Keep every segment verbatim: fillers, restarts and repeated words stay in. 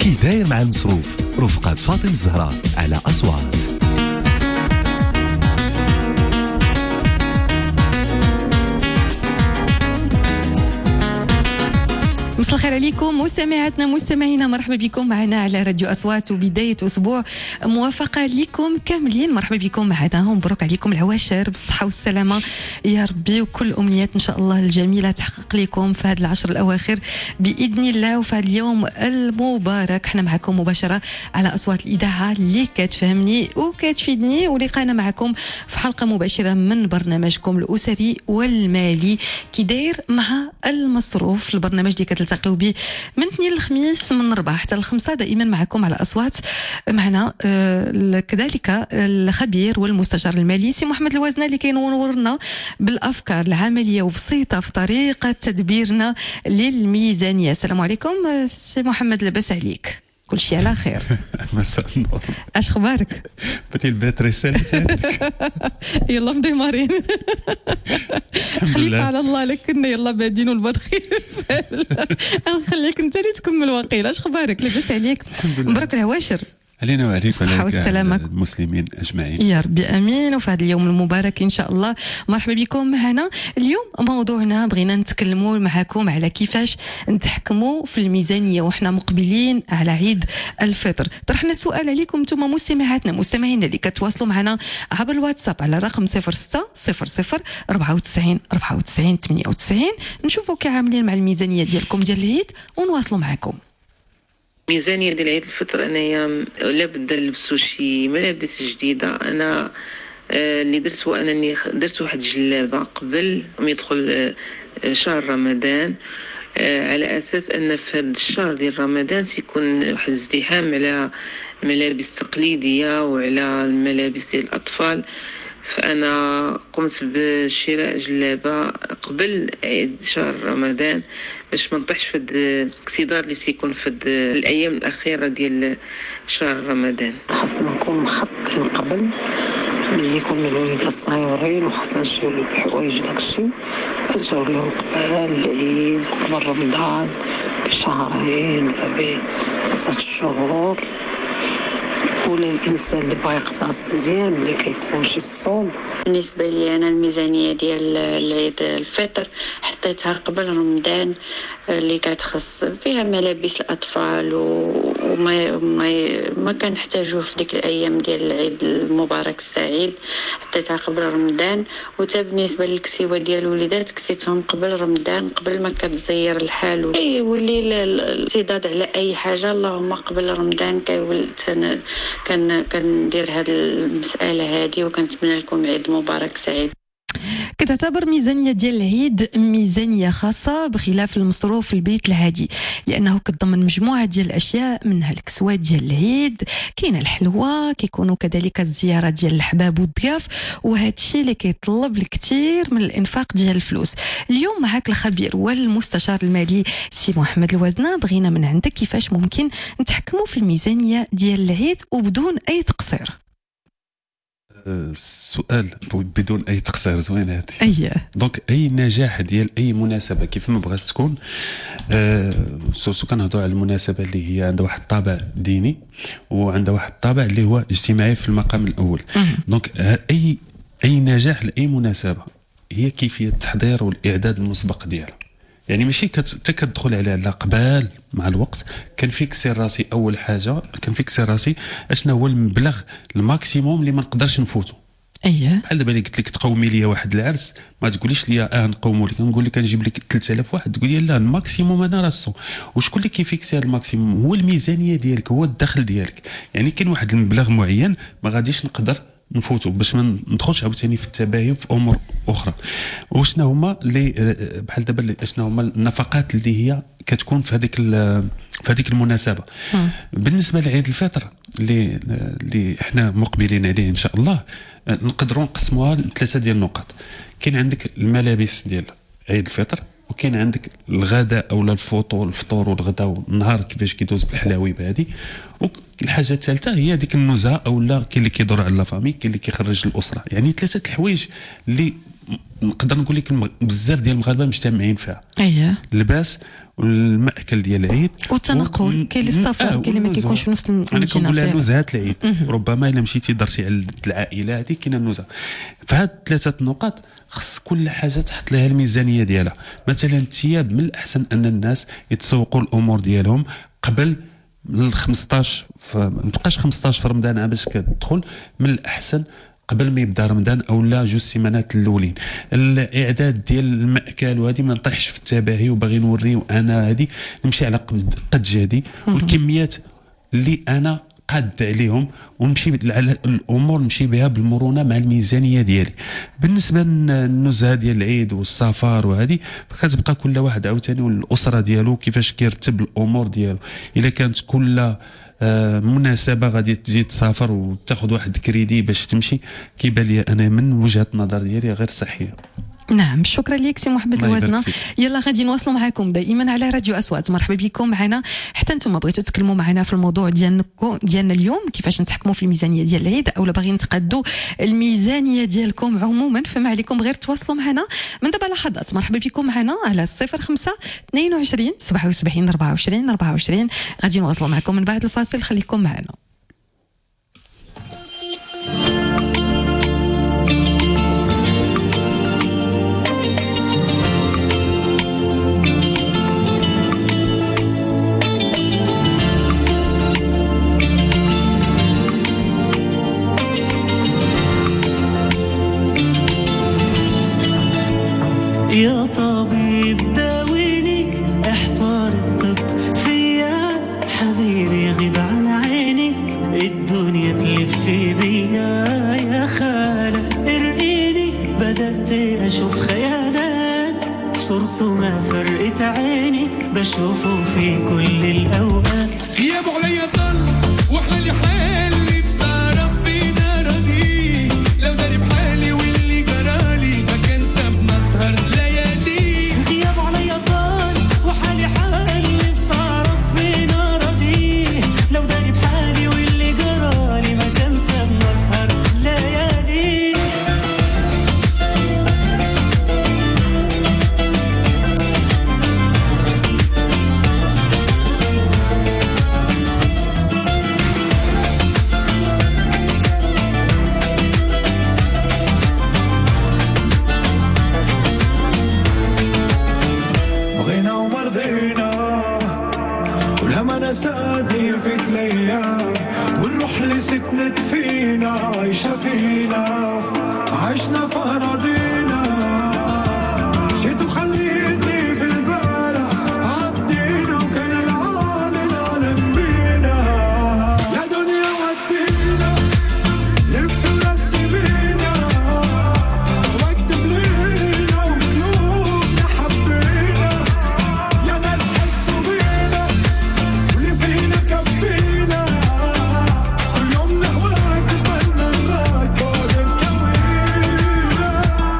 كي داير مع المصروف رفقة فاطمة الزهراء على أصوات. مساء الخير عليكم مستمعاتنا مستمعينا، مرحبا بكم معنا على راديو أصوات وبداية أسبوع موافقة لكم كاملين. مرحبا بكم معنا ومبروك عليكم العواشر بالصحة والسلامة يا ربي، وكل أمنيات إن شاء الله الجميلة تحقق لكم في هذه العشر الأواخر بإذن الله. وفي هذا اليوم المبارك احنا معكم مباشرة على أصوات الإذاعة اللي كتفهمني وكتفيدني، ولقانا معكم في حلقة مباشرة من برنامجكم الأسري والمالي كي داير مع المصروف، البرنامج اللي كتلتقيو به من اثنين للخميس من ربعة حتى الخمسة، دائما معكم على أصوات. معنا آه كذلك الخبير والمستشار المالي سي محمد الوزنة اللي كينورنا بالأفكار العملية وبسيطة في طريقة تدبيرنا للميزانية. السلام عليكم سي محمد، لاباس عليك؟ كل شيء على خير؟ مساء النور، اش خبارك؟ بدي الباتري سالتك يلا مديمارين خليك على الله، لكن يلا بادين والباد خير نخليك انت اللي تكمل. واقيلا اش خبارك؟ لاباس عليك؟ مبروك العواشر علينا وعليك الصحة والسلامة المسلمين أجمعين يا ربي أمين. وفي هذا اليوم المبارك إن شاء الله مرحبا بكم معنا. اليوم موضوعنا بغينا نتكلموا معكم على كيفاش نتحكموا في الميزانية وإحنا مقبلين على عيد الفطر. طرحنا سؤال عليكم انتم مستمعاتنا مستمعين اللي كتواصلوا معنا عبر الواتساب على رقم صفر ستة صفر صفر أربعة وتسعين أربعة وتسعين ثمانية وتسعين، نشوفوا كي عاملين مع الميزانية ديالكم ديال العيد ونواصلوا معكم. ميزانية ديال عيد الفطر انايا لابد نلبسوا شي ملابس جديده. انا آه اللي درت هو انني درت واحد جلابه قبل ما يدخل آه شهر رمضان، آه على اساس ان في هذا الشهر ديال رمضان سيكون واحد الازدحام على الملابس التقليديه وعلى الملابس ديال الاطفال، فانا قمت بشراء جلابه قبل عيد شهر رمضان باش ما نطيحش في الاكسداد اللي سيكون في الايام الاخيره ديال شهر رمضان. خاصنا نكون مخططين قبل ملي يكونوا الوليدات صغيرين وخاصنا نشريو لهم الحوايج وداكشي، كنشريو لهم قبل العيد قبل رمضان بشهرين ولا بثلاثه شهور. ولا الانسان اللي بغى يقتصد مزيان ملي كيكون شي الصوم. بالنسبه لي انا الميزانيه ديال العيد الفطر حطيتها قبل رمضان اللي كتخص فيها ملابس الاطفال وما ما ما كنحتاجوه في ديك الايام ديال العيد المبارك السعيد، حطيتها قبل رمضان. وتا بالنسبه للكسيوه ديال الوليدات كسيتهم قبل رمضان قبل ما كتزير الحال اي ولي الارتداد على اي حاجه، اللهم قبل رمضان كيولد كان كندير هذه المساله هذه. وكنتمنى لكم عيد مبارك سعيد. كتعتبر ميزانية ديال العيد ميزانية خاصة بخلاف المصروف البيت العادي، لأنه كتضمن مجموعة ديال الأشياء منها الكسوات ديال العيد، كاين الحلوى، كيكونوا كذلك الزيارة ديال الأحباب والضياف، وهذا الشيء اللي كيطلب الكثير من الإنفاق ديال الفلوس. اليوم معك الخبير والمستشار المالي سي محمد الوزنة، بغينا من عندك كيفاش ممكن نتحكموا في الميزانية ديال العيد وبدون أي تقصير. السؤال بدون اي تقصير زوين هذه. اييه دونك اي نجاح ديال اي مناسبه كيف ما بغات تكون، آه سو كنهضروا على المناسبه اللي هي عندها واحد الطابع ديني وعندها واحد الطابع اللي هو اجتماعي في المقام الاول. دونك اي اي نجاح لاي مناسبه هي كيفيه التحضير والاعداد المسبق ديالها. يعني ماشي حتى كتدخل عليها لا قبال مع الوقت كنفيكسي راسي اول حاجه كنفيكسي راسي اشنا هو المبلغ الماكسيموم اللي ما نقدرش نفوتو. اييه بحال دابا اللي قلت لك تقومي لي واحد العرس ما تقوليش لي اه نقوموا لك، نقول لك نجيب لك ثلاثة آلاف واحد، تقول لي لا الماكسيموم انا راسو. وشكون اللي كيفيكسي هذا الماكسيموم؟ هو الميزانيه ديالك، هو الدخل ديالك. يعني كاين واحد المبلغ معين ما غاديش نقدر نفوتوا باش ما ندخلش عاوتاني في التباين في امور اخرى. وشنا هما اللي بحال دابا شنا هما النفقات اللي هي كتكون في هذيك في هذيك المناسبه. م. بالنسبه لعيد الفطر اللي اللي احنا مقبلين عليه ان شاء الله، نقدروا نقسموها لثلاثه ديال النقط. كاين عندك الملابس ديال عيد الفطر، وكاين عندك الغداء او الفطور الفطور والغداء والنهار كيفاش كيدوز بالحلاوي بهذه. والحاجه الثالثه هي ديك النزهه او لا كاين اللي كيدور على لا فامي، كاين اللي كيخرج الاسره. يعني ثلاثه الحوايج اللي نقدر نقول لك بزاف ديال المغاربه مجتمعين فيها. اييه اللباس والمأكل ديال العيد والتنقل، كاين اللي السفر، كاين اللي ما كيكونش في نفس المدينه. انا كنقول نزهات العيد، ربما الا مشيتي درتي على العائله هذه كاينه النزهه. فهاد ثلاثه نقاط خص كل حاجه تحط لها الميزانيه ديالها. مثلا الثياب، من الاحسن ان الناس يتسوقوا الامور ديالهم قبل من خمسطاش، ما تبقاش خمسطاش في رمضان باش كتدخل، من الاحسن قبل ما يبدا رمضان او لا جوج سيمانات الاولين. الاعداد ديال المأكل وهذه ما نطيحش في التباهي وباغي نوري انا هذه نمشي على قد جهدي، والكميات اللي انا قاد عليهم ونمشي على الامور نمشي بها بالمرونه مع الميزانيه ديالي. بالنسبه للنزهه ديال العيد والسفر وهذه فكتبقى كل واحد عاوتاني والاسره ديالو كيفاش كيرتب الامور ديالو. الا كانت كل مناسبه غادي تجي تسافر وتاخذ واحد كريدي باش تمشي، كيبان لي انا من وجهه نظر ديالي غير صحيه. نعم، شكرا لك سي محمد الوازنه. يلا غادي نواصلوا معكم دائما على راديو اصوات. مرحبا بكم معنا، حتى انتم بغيتوا تتكلموا معنا في الموضوع ديالكم ديالنا اليوم، كيفاش نتحكموا في الميزانيه ديال العيد، او باغيين نتقادوا الميزانيه ديالكم عموما، فما عليكم غير تواصلوا معنا من دابا لحظات. مرحبا بكم معنا على صفر خمسة اثنين وعشرين سبعة وسبعين أربعة وعشرين أربعة وعشرين. غادي نواصلوا معكم من بعد الفاصل، خليكم معنا. يا طبيب داويني، احضر الطب فيا، حبيبي غيب عن عيني، الدنيا تلف بيا، يا خالة ارقيني، بدأت اشوف خيالات، صرته ما فرقت عيني، بشوفه في كل الاوقات. غياب عليا ضل وحالي حالي بصرف بينا ردي، لو داري بحالي واللي جرالي ما كان سابنا سهر ليالي. غياب عليا ضل وحالي حالي بصرف بينا ردي، لو داري بحالي واللي جرالي ما كان سابنا سهر ليالي. سادي فيك الايام، والروح اللي سكنت فينا عايشه فينا، عشنا في اراضينا، مشيت وخليتني في البارح، عدينا وكان العالي العالم بينا، يا دنيا ودينا لف ورسي بينا، واكتب لينا وقلوبنا حبينا، يا ناس حسوا بينا فينا كفينا، كل يوم نهواك نتمنى نراك بعد الكوينة.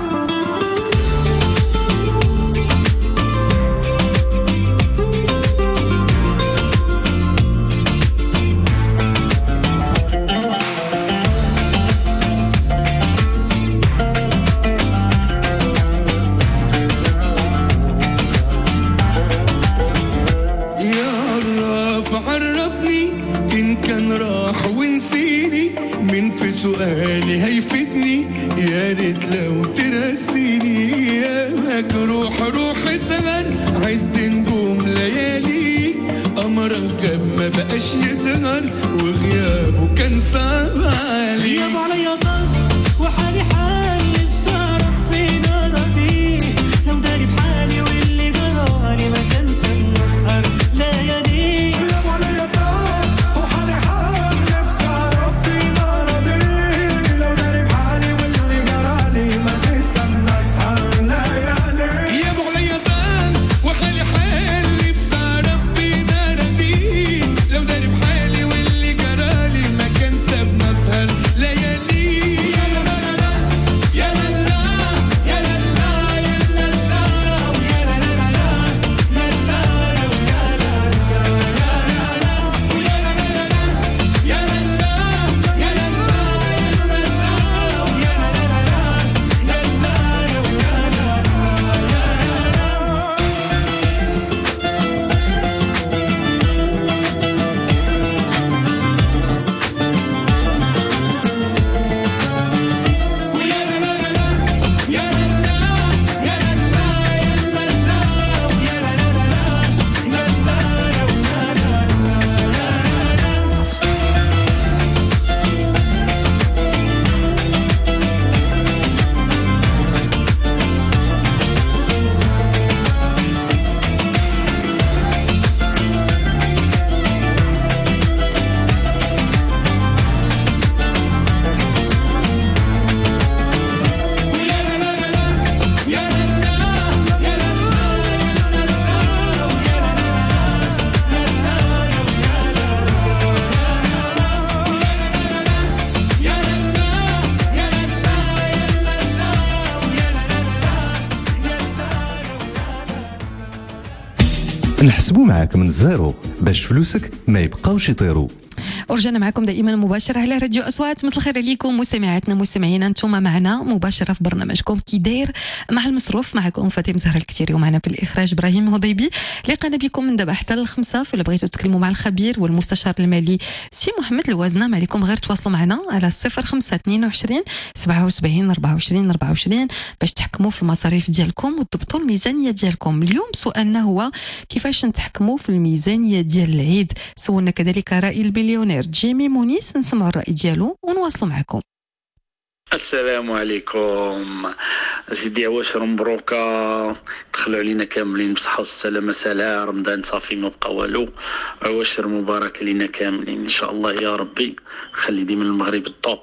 عرفني إن كان راح ونسيني، من في سؤالي هيفتني، يا ريت لو ترسيني، يا مجروح روح زمن عد نجوم ليالي، أمرك جاب ما بقاش يظهر وغيابه كان صعب علي. غياب عليا ضل وحالي حالي بصرف فينا ردي، لو داري بحالي واللي جرالي ما كان سابنا سهر ليالي. يا نحسبوا معاك من الزيرو باش فلوسك ما يبقاوش يطيروا. ورجعنا معكم دائما مباشرة على راديو أصوات. مساء الخير عليكم مستمعاتنا مستمعينا، انتم معنا مباشرة في برنامجكم كي داير مع المصروف. معكم فاطمة زهرة الكتيري ومعنا في الإخراج إبراهيم هضيبي. لقانا بكم من دابا حتى الخمسة، فإلا بغيتوا تكلموا مع الخبير والمستشار المالي سي محمد الوازنة ما عليكم غير تواصلوا معنا على صفر خمسة اثنين وعشرين سبعة وسبعين أربعة وعشرين أربعة وعشرين باش تحكموا في المصاريف ديالكم وتضبطوا الميزانية ديالكم. اليوم سؤالنا هو كيفاش نتحكموا في الميزانية ديال العيد. سولنا كذلك رأي المليونير جيمي مونيس، نسمعوا الرأي ديالو ونواصلوا معكم. السلام عليكم سيدي عواشر مبروكة، دخلوا علينا كاملين بصحة والسلامة. سلام رمضان صافي ما بقى والو، عواشر مبارك لينا كاملين ان شاء الله يا ربي. خلي ديما المغرب الطوب.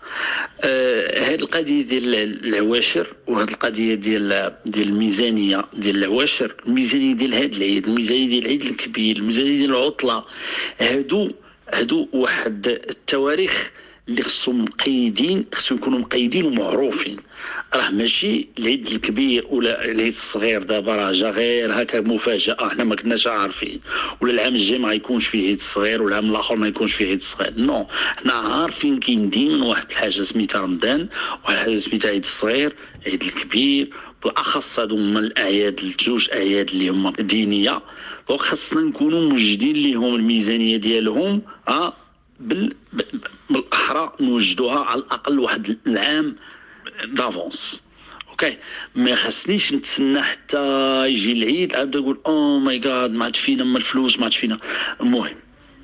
آه هاد القضيه ديال العواشر وهاد القضيه ديال ديال الميزانيه ديال العواشر، الميزانيه ديال هاد العيد، الميزانيه ديال العيد الكبير، الميزانيه ديال العطله، هادو هادو واحد التواريخ اللي خصهم مقيدين، خصهم يكونوا مقيدين ومعروفين. راه ماشي العيد الكبير ولا العيد الصغير دابا راه جا غير هكا مفاجاه، احنا ما كناش عارفين، ولا العام الجاي ما يكونش فيه عيد صغير والعام الاخر ما يكونش فيه عيد صغير. نو، حنا عارفين كاين ديما واحد الحاجه سميتها رمضان، واحد الحاجه سميتها عيد الصغير، عيد الكبير، بالاخص هادو هما الاعياد الجوج اعياد اللي هما دينيه، وخصنا نكونوا موجدين ليهم الميزانيه ديالهم. اه بال... بالاحرى نوجدوها على الاقل واحد العام دافونس. اوكي، ما خصنيش نتسنى حتى يجي العيد عاد نقول او ماي جاد ما عاد فينا ما الفلوس ما عاد فينا. المهم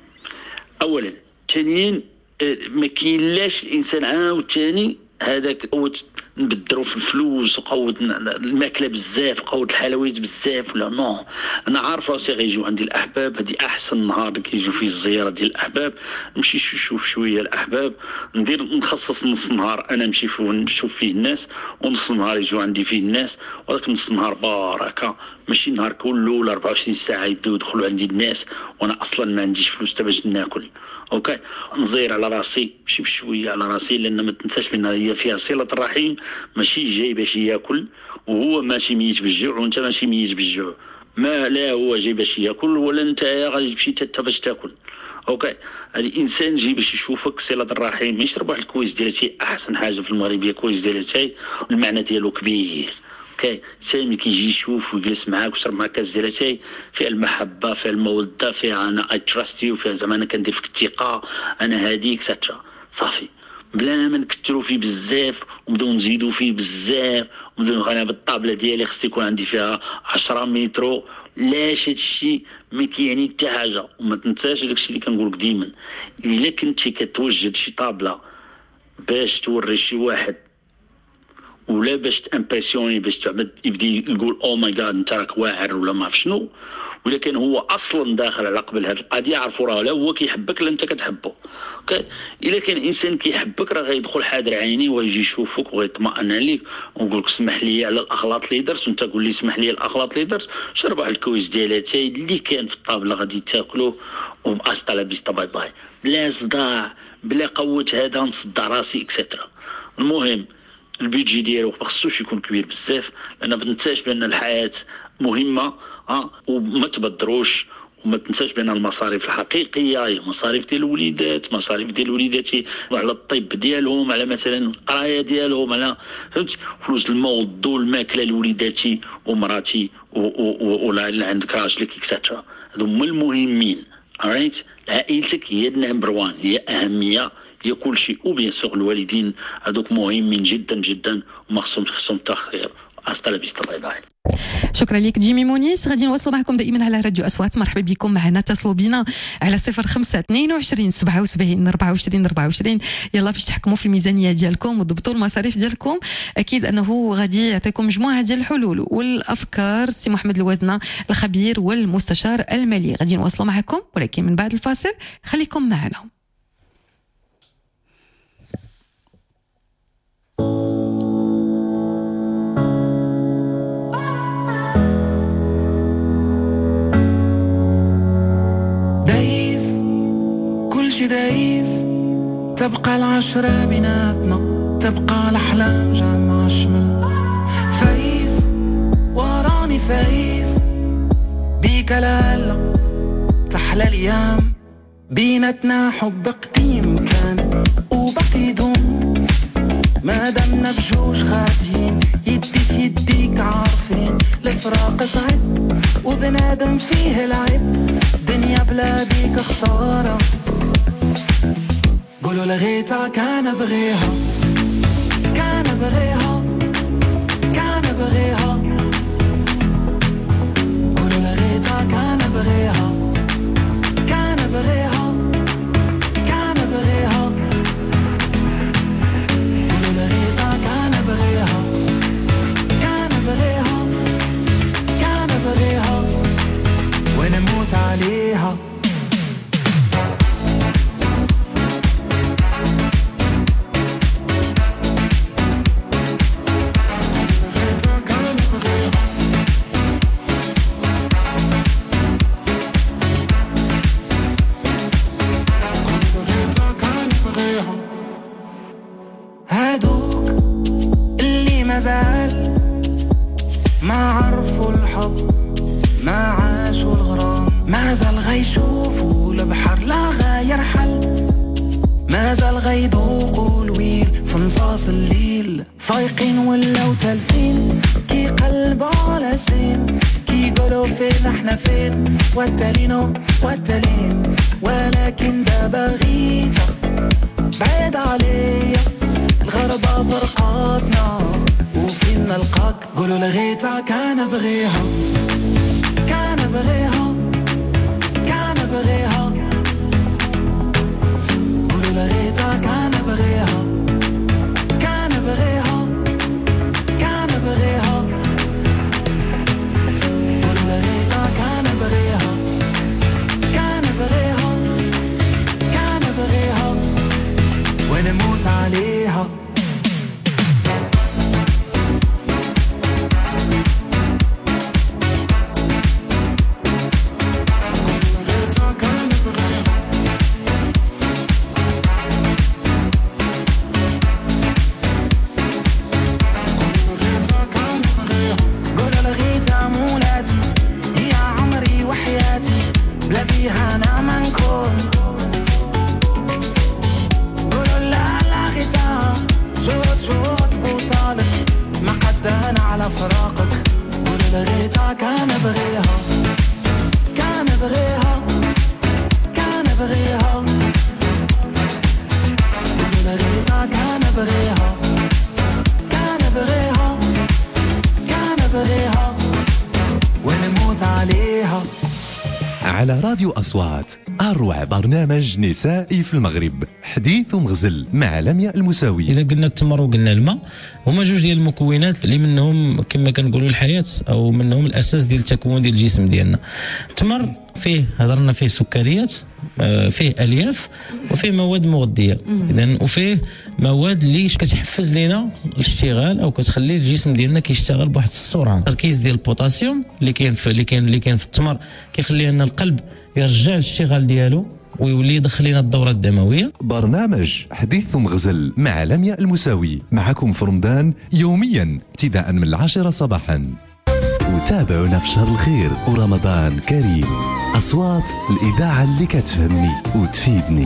اولا، ثانيا ما كاينلاش الانسان عاود ثاني هذاك قوت نبدروا في الفلوس وقوت الماكله بزاف وقوت الحلويات بزاف ولا نو. انا عارف راسي غيجيو عندي الاحباب، هذه احسن نهار اللي كيجيو فيه الزياره ديال الاحباب، نمشي نشوف شويه الاحباب، ندير نخصص نص نهار انا نمشي فيه نشوف فيه الناس، ونص نهار يجيو عندي فيه الناس، وهذاك نص نهار بركه، ماشي النهار كله ولا أربعة وعشرين ساعه يبداو يدخلوا عندي الناس وانا اصلا ما عنديش فلوس حتى باش ناكل. اوكي، نزير على راسي ماشي بشويه على راسي، لان ما تنساش بان هي فيها صله الرحم، ماشي جاي باش ياكل وهو ماشي ميت بالجوع وانت ماشي ميت بالجوع، ما لا هو جاي باش ياكل ولا انت غادي تمشي حتى باش تاكل. اوكي، هذا الانسان جاي باش يشوفك صله الرحم، يشرب واحد الكويس ديال تاي، احسن حاجه في المغربيه كويس ديال تاي، المعنى ديالو كبير. اوكي، سامي كيجي يشوف ويجلس معاك ويشرب معاك كاس ديال تاي، فيها المحبه، فيها الموده، فيها انا اي تراست يو، فيها زعما انا كندير فيك الثقه، انا هاديك ساترا صافي، بلا ما نكثروا فيه بزاف ونبداو نزيدوا فيه بزاف ونبداو انا بالطابله ديالي خص يكون عندي فيها عشرة متر. لاش هادشي ما كيعني حتى حاجه. وما تنساش داكشي اللي كنقول لك ديما، الا كنتي كتوجد شي طابله باش توري شي واحد ولا باش تامبرسيوني باش تعبد يبدا يقول او ماي جاد انت راك واعر ولا ما عرف شنو، ولكن هو اصلا داخل على قبل هذه القضيه عرفوا راه لا هو كيحبك لا انت كتحبه. اوكي، الا كان انسان كيحبك راه غيدخل حاضر عيني ويجي يشوفك ويطمئن عليك ويقول لك اسمح لي على الاغلاط اللي درت، وانت قول لي اسمح لي على الاغلاط اللي درت، شرب واحد الكويس ديال اتاي اللي كان في الطابله غادي تاكلو وباستا لا بيستا باي باي، بلا صداع بلا قوه هذا نصدع راسي اكسترا. المهم البيجي ديالو ما خصوش يكون كبير بزاف، لان ما تنساش بان الحياه مهمه اه وما تبدروش. وما تنساش بان المصاريف الحقيقيه هي مصاريف ديال الوليدات، مصاريف ديال وليداتي على الطب ديالهم، على مثلا القرايه ديالهم، على فهمتي فلوس الموضوع الماكله لوليداتي ومراتي ولا اللي عندك راجلك اكسترا، هادو هما المهمين. رايت، عائلتك هي النمبر وان، هي اهميه، هي كل شيء. وبيان سور الوالدين هذوك مهمين جدا جدا وما خصهم خصهم تاخير. استا لا فيستا باي باي. شكرا لك جيمي مونيس. غادي نواصلوا معكم دائما على راديو اصوات. مرحبا بكم معنا، اتصلوا بنا على صفر خمسة اثنين وعشرين سبعة وسبعين أربعة وعشرين أربعة وعشرين. يلا باش تحكموا في الميزانيه ديالكم وتضبطوا المصاريف ديالكم. اكيد انه غادي يعطيكم مجموعه ديال الحلول والافكار سي محمد الوازنه الخبير والمستشار المالي. غادي نواصلوا معكم ولكن من بعد الفاصل، خليكم معنا. دايز تبقى العشرة بيناتنا، تبقى الأحلام جامعة شمل، فايز وراني فايز بيك بيك لالا تحلى الأيام بيناتنا حب قديم كان وبقي يدوم ما دامنا بجوج غاديين يدي في يديك عارفين الفراق صعب وبنادم فيه العيب دنيا بلا بيك خسارة قولوا لغيتها كان بغيها كان بغيها كان بغيها قولوا لغيتها كان بغيها كان بغيها كان بغيها قولوا لغيتها كان بغيها كان بغيها كان بغيها ونموت عليها هادوك اللي مازال ما عرفوا الحب ما عاشوا الغرام ما زال غيشوفوا البحر لا غيرحل ما زال غيدوقوا الويل في نصاص الليل فايقين ولاو تالفين كي قلب على سين كي يقولوا فين احنا فين والتالينو والتالين ولكن دابا غيتا بعيد عليا الغربة فرقاتنا وفين نلقاك قولوا لغيتها كان بغيها كان بغيها كان بغيها قولوا لغيتها كان بغيها كان بغيها كان بغيها قولوا لغيتها كان بغيها كان بغيها كان بغيها ونموت عليها على راديو أصوات أروع برنامج نسائي في المغرب حديث ومغزل مع لمياء المساوي. إذا قلنا التمر وقلنا الماء هما جوج ديال المكونات اللي منهم كما كنقولوا الحياة أو منهم الأساس ديال التكوين ديال الجسم ديالنا. التمر فيه هضرنا فيه سكريات فيه الياف وفيه مواد مغذيه اذا وفيه مواد اللي كتحفز لينا الاشتغال او كتخلي الجسم ديالنا كيشتغل بواحد السرعه. التركيز ديال البوتاسيوم اللي كاين في اللي كاين اللي كاين في التمر كيخلي لنا القلب يرجع الاشتغال ديالو ويولي يدخل لنا الدوره الدمويه. برنامج حديث ومغزل مع لمياء المساوي معكم في رمضان يوميا ابتداء من العاشرة صباحا. وتابعونا في شهر الخير ورمضان كريم. أصوات الإذاعة اللي كتفهمني وتفيدني.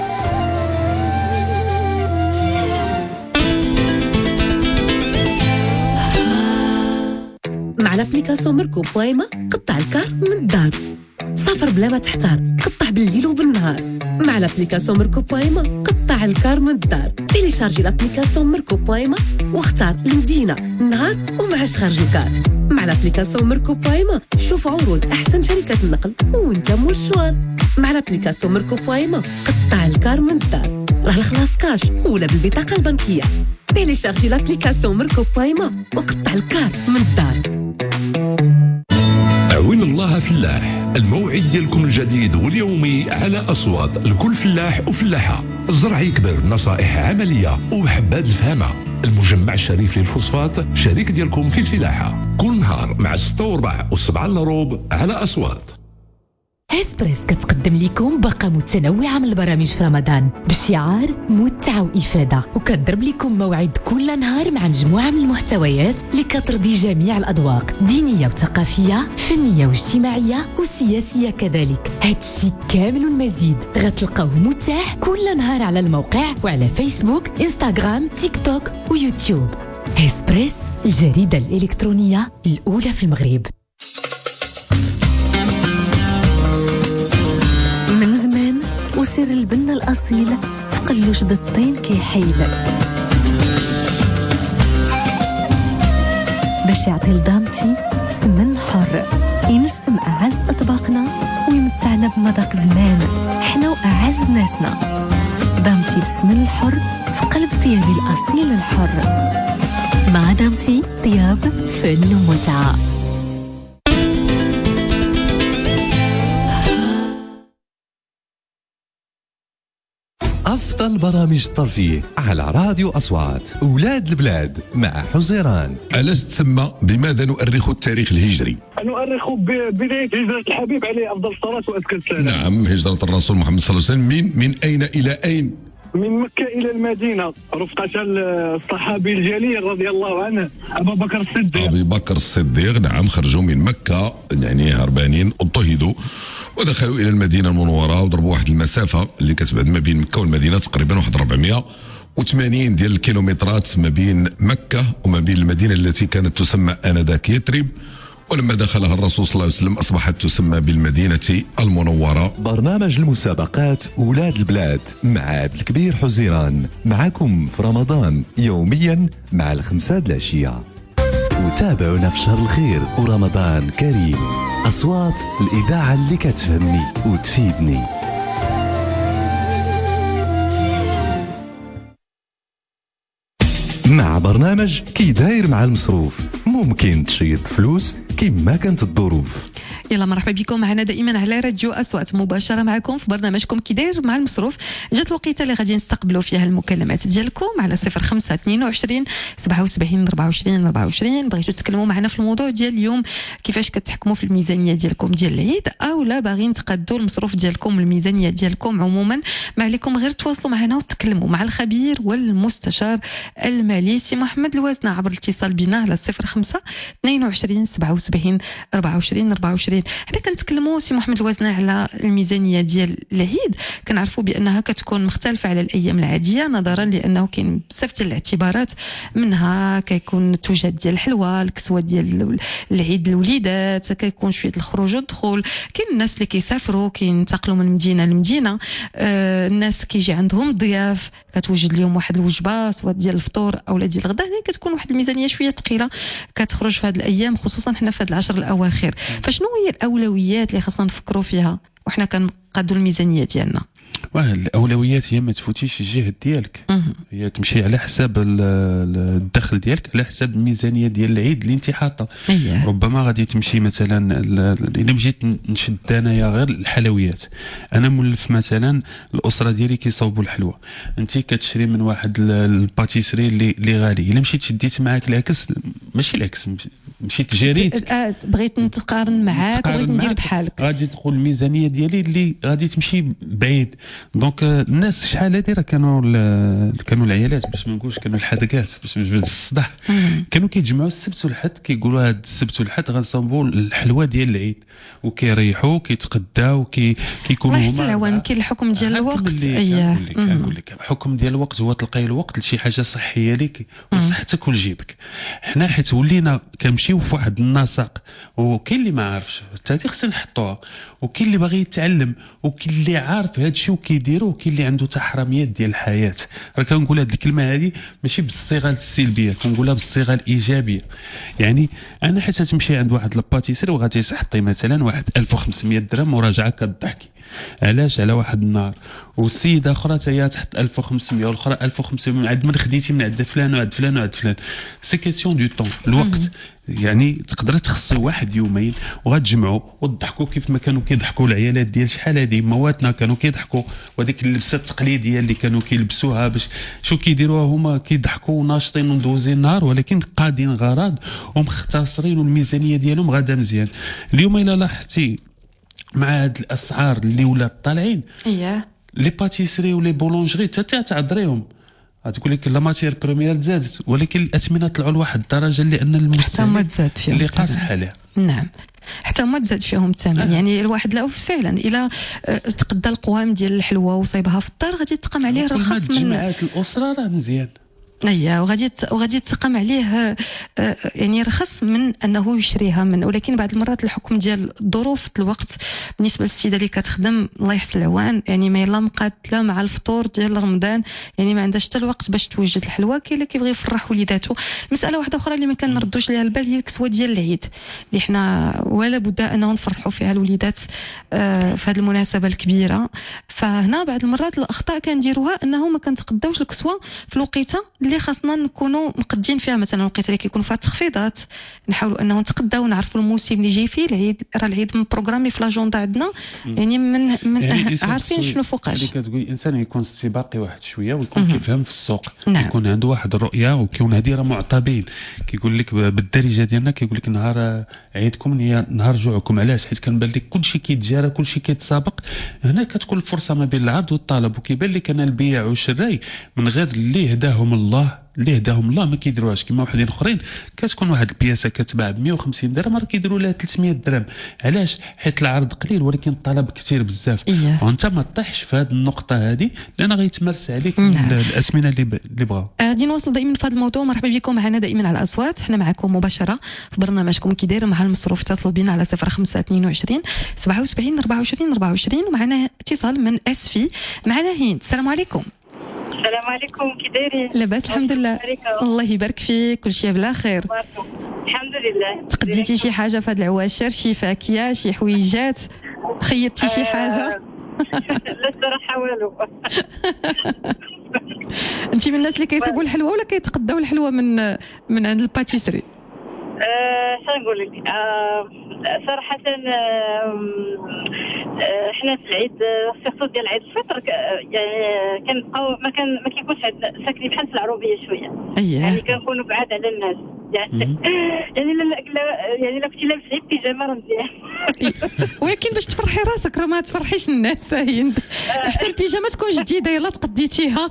مع لابليكاسيون ميركو بويما قطع الكار من الدار. سافر بلا ما تحتار، قطع بالليل وبالنهار. مع لابليكاسيون ميركو بويما قطع الكار من الدار. تيليشارجي لابليكاسيون ميركو بويما واختار المدينة النهار ومعاش خارج الكار. مع لابليكاسيون ميركو بويما شوف عروض احسن شركات النقل وانت مول الشوار. مع لابليكاسيون ميركو بويما قطع الكار من الدار، راه الخلاص كاش ولا بالبطاقة البنكية. تيليشارجي لابليكاسيون ميركو بويما وقطع الكار من الدار. عوين الله فلاح، الموعد ديالكم الجديد واليومي على أصوات لكل فلاح وفلاحة. الزرع يكبر، نصائح عملية وحبات الفهامة. المجمع الشريف للفوسفات شريك ديالكم في الفلاحة، كل نهار مع ستة وربع وسبعة الروب على أصوات. إسبريس كتقدم لكم باقة متنوعة من البرامج في رمضان بشعار متعة وإفادة، وكتضرب لكم موعد كل نهار مع مجموعة من المحتويات اللي كترضي جميع الأذواق، دينية وثقافية، فنية واجتماعية وسياسية كذلك. هادشي كامل والمزيد غتلقاوه متاح كل نهار على الموقع وعلى فيسبوك، انستغرام، تيك توك ويوتيوب. إسبريس، الجريدة الإلكترونية الأولى في المغرب. من زمان وسر البنة الأصيل في قلوش ضد الطين كيحيل، باش يعطي لدامتي سمن حر ينسم أعز أطباقنا ويمتعنا بمذاق زمان حنا وأعز ناسنا. دامتي بالسمن الحر في قلب طيابي الأصيل الحر. مع دامتي طياب فن ومتعة. أفضل برامج الترفيه على راديو أصوات. أولاد البلاد مع حزيران. ألست تسمى بماذا نؤرخ التاريخ الهجري؟ نؤرخ بداية هجرة الحبيب عليه أفضل الصلاة وأزكى السلام. نعم، هجرة الرسول محمد صلى الله عليه وسلم من من أين إلى أين؟ من مكة إلى المدينة، رفقة الصحابي الجليل رضي الله عنه أبو بكر الصديق. أبي بكر الصديق، نعم، خرجوا من مكة يعني هربانين، اضطهدوا ودخلوا إلى المدينة المنورة وضربوا واحد المسافة اللي كتبعد ما بين مكة والمدينة تقريبا واحد أربعمائة وثمانين ديال الكيلومترات ما بين مكة وما بين المدينة التي كانت تسمى آنذاك يثرب، ولما دخلها الرسول صلى الله عليه وسلم أصبحت تسمى بالمدينة المنورة. برنامج المسابقات أولاد البلاد مع عبد الكبير حزيران، معكم في رمضان يوميا مع الخمسة د العشية. وتابعونا في شهر الخير ورمضان كريم. أصوات الإذاعة اللي كتفهمني وتفيدني. مع برنامج كي داير مع المصروف، ممكن تشيد فلوس كما كانت الظروف. يلا مرحبا بكم معنا دائما على راديو أصوات مباشرة معكم في برنامجكم كي داير مع المصروف. جات الوقيته اللي غادي نستقبلوا فيها المكالمات ديالكم على صفر خمسة اثنين وعشرين سبعة وسبعين أربعة وعشرين أربعة وعشرين. بغيتوا تتكلموا معنا في الموضوع ديال اليوم، كيفاش كتحكموا في الميزانية ديالكم ديال العيد، أو لا باغيين تقادوا المصروف ديالكم الميزانية ديالكم عموما. ما عليكم غير تواصلوا معنا وتكلموا مع الخبير والمستشار المالي سي محمد الوازنة عبر الاتصال بنا على صفر خمسة اثنين وعشرين سبعة وسبعين أربعة وعشرين أربعة وعشرين. حنا كنتكلموا سي محمد الوازنة على الميزانية ديال العيد، كنعرفوا بأنها كتكون مختلفة على الأيام العادية نظرا لأنه كاين بزاف ديال الاعتبارات، منها كيكون التوجد ديال الحلوى، الكسوة ديال العيد الوليدات، كيكون شوية الخروج والدخول، كاين الناس اللي كيسافروا كينتقلوا من مدينة لمدينة، آه الناس كيجي عندهم ضياف كتوجد اليوم واحد الوجبة سواء ديال الفطور أو ديال الغداء، هي كتكون واحد الميزانية شوية ثقيلة كتخرج في هذه الأيام، خصوصا حنا في هذه العشر الأواخر. فشنو هي الأولويات اللي خاصنا نفكروا فيها وحنا كنقادوا الميزانية ديالنا؟ الأولويات هي ما تفوتيش الجهد ديالك، هي تمشي على حساب الدخل ديالك، على حساب الميزانية ديال العيد اللي انت حاطه. ربما غادي تمشي مثلا إذا مشيت نشد انايا غير الحلويات، انا مولف مثلا الاسره ديالي كيصاوبوا الحلوى، انت كتشري من واحد الباتيسري اللي اللي غالي، الا مشيت شديت معاك العكس، ماشي العكس، مشيت جريت بغيت نتقارن معاك وبغيت ندير بحالك، غادي تقول الميزانيه ديالي اللي غادي تمشي بعيد. دونك الناس شحال هادي راه كانوا كانوا العيالات باش ما نقولش كانوا الحدقات باش نجبد الصداع، كانوا كيتجمعوا السبت والحد كيقولوا هاد السبت والحد غنصاوبوا الحلوى ديال العيد، وكيريحوا كيتقداو كي كيكونوا هما العوان. كاين الحكم ديال الوقت. اييه كنقول لك الحكم ديال الوقت هو تلقاي الوقت لشي حاجه صحيه ليك وصحتك ولجيبك. حنا حيت ولينا كنمشيو في واحد النسق، وكاين اللي ما عارفش حتى خصنا نحطوها، وكاين اللي باغي يتعلم، وكاين اللي عارف هذا الشيء وكيديرو، وكاين اللي عنده تحرميات ديال الحياه. راه كنقول هذه الكلمه هذه ماشي بالصيغه السلبيه، كنقولها بالصيغه الايجابيه. يعني انا حتى تمشي عند واحد الباتيسري وغادي تحطي مثلا واحد ألف وخمسمائة درهم وراجعه كضحكي، علاش؟ على واحد النهار. والسيده اخرى حتى هي تحط ألف وخمسمائة والاخرى ألف وخمسمائة، من عند من خديتي من عند فلان وعند فلان وعند فلان. سي كيسيون دو طون، الوقت. يعني تقدر تخصي واحد يومين وغتجمعوا وتضحكوا كيف ما كانوا كيضحكوا العيالات ديال شحال هذه مواتنا كانوا كيضحكوا، وهذيك اللبسه التقليديه اللي كانوا كيلبسوها باش شو كيديروها هما، كيضحكوا وناشطين وندوزين النهار، ولكن قادين غراض ومختصرين والميزانيه ديالهم غادا مزيان. اليوم الا لاحظتي مع هاد الاسعار اللي ولات طالعين اييه لي باتيسري ولي بولونجري حتى تعذريهم غتقول لك لا ماتير بريمير تزادت ولكن الاثمنه طلعوا لواحد الدرجه لان المستهلك تزاد فيهم اللي قاصح عليه. نعم حتى ما تزاد فيهم الثمن. آه. يعني الواحد لا فعلا الى تقدى القوام ديال الحلوه وصايبها في الدار غادي تقام عليه رخص من جماعات الاسره راه مزيان. اييه وغادي وغادي تقام عليه يعني رخص من انه يشريها من. ولكن بعض المرات الحكم ديال ظروف الوقت بالنسبه للسيده اللي كتخدم الله يحسن العوان يعني ما يلا مقاتله مع الفطور ديال رمضان يعني ما عندهاش حتى الوقت باش توجد الحلوى. كاين اللي كيبغي يفرح وليداتو. مساله واحده اخرى اللي ما كنردوش ليها البال هي الكسوه ديال العيد اللي حنا ولا بد انه نفرحوا فيها الوليدات في هذه المناسبه الكبيره. فهنا بعض المرات الاخطاء كنديروها انه ما كنتقداوش الكسوه في الوقيته اللي خاصنا نكونوا مقدين فيها. مثلا الوقيته اللي كيكون فيها التخفيضات نحاولوا انه نتقداو ونعرفوا الموسم اللي جاي فيه العيد. راه العيد من بروغرامي في لاجوندا عندنا يعني من, من يعني عارفين شنو فوقاش. اللي كتقول الانسان يكون استباقي واحد شويه ويكون م- كيفهم في السوق. نعم. يكون عنده واحد الرؤيه وكيكون هذه راه معطبين. كيقول لك بالدارجه ديالنا كيقول لك نهار عيدكم هي نهار جوعكم. علاش؟ حيت كنبان لك كلشي كيتجارى كلشي كيتسابق. هنا كتكون الفرصه ما بين العرض والطلب وكيبان لك انا البيع والشراي من غير اللي هداهم الله اللي هداهم الله ما كيديروهاش كما وحدين اخرين. كتكون واحد البياسه كتباع ب مية وخمسين درهم راه كيديروا لها ثلاثمية درهم. علاش؟ حيت العرض قليل ولكن الطلب كثير بزاف. إيه. وانت ما طيحش في هذه النقطه هذه لان غيتمارس عليك. نعم. الاسمنه اللي ب... اللي بغاو. غادي نواصل دائما في هذا الموضوع. مرحبا بكم معنا دائما على الاصوات. حنا معكم مباشره في برنامجكم كي داير مع المصروف. اتصلوا بنا على صفر خمسة اثنين وعشرين سبعة وسبعين أربعة وعشرين أربعة وعشرين ومعنا اتصال من اسفي. معنا هند. السلام عليكم. السلام عليكم كي دايرين؟ لاباس الحمد لله. الله يبارك فيك كل شيء بلا خير الحمد لله. تقديتي شي حاجه في هاد العواشر شي فاكهه شي حويجات خيطتي شي حاجه؟ لا الصراحه والو. انت من الناس اللي كيصيبوا الحلوى ولا كيتقداو الحلوى من من عند الباتيسري؟ ااا شنو نقول لك صراحه حنا في العيد السيرتو ديال عيد الفطر يعني كنبقاو ما كان ما كيكونش عندنا ساكنين بحال في العروبيه شويه. أيه. يعني كنكونوا بعاد على الناس يعني يعني لا يعني لا كنتي لابس غير بيجامه راه مزيان. ولكن باش تفرحي راسك راه ما تفرحيش الناس هند. حتى البيجامه تكون جديده يلا تقديتيها.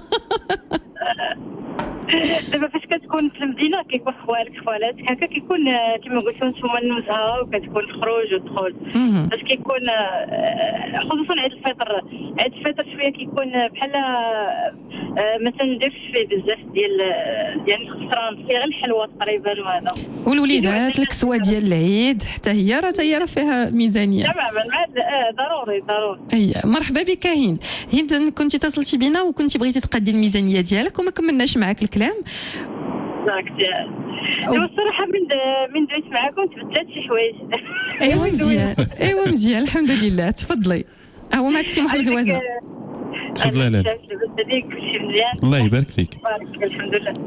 دابا فاش كتكون في المدينه كيكون خوالك خوالاتك هكا كيكون كما قلتوا نتوما النزهه وكتكون تخرج وتدخل. باش كيكون خصوصا عيد الفطر عيد الفطر شويه كيكون بحال ما تنديرش فيه بزاف ديال يعني الخسران فيه غير الحلوى تقريبا وهذا. والوليدات الكسوه ديال العيد حتى هي راه هي راه فيها ميزانيه. تماما ضروري ضروري. اي مرحبا بك هند. هند كنتي اتصلتي بينا وكنتي بغيتي تقدي الميزانيه ديالك وما كملناش معاك الكلام. داك الصراحه من من دويت معاكم تبدلات شي حوايج. ايوا مزيان ايوا مزيان الحمد لله. تفضلي هو معك سي محمد الوزن. تفضلي لا كلشي مزيان الله يبارك فيك. بارك الحمد لله.